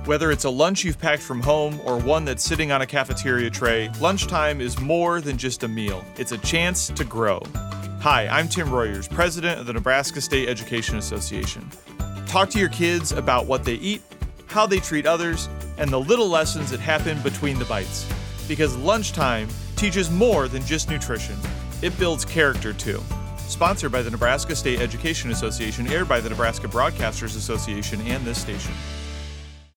Whether it's a lunch you've packed from home or one that's sitting on a cafeteria tray, lunchtime is more than just a meal. It's a chance to grow. Hi, I'm Tim Royers, president of the Nebraska State Education Association. Talk to your kids about what they eat, how they treat others, and the little lessons that happen between the bites. Because lunchtime teaches more than just nutrition. It builds character too. Sponsored by the Nebraska State Education Association, aired by the Nebraska Broadcasters Association and this station.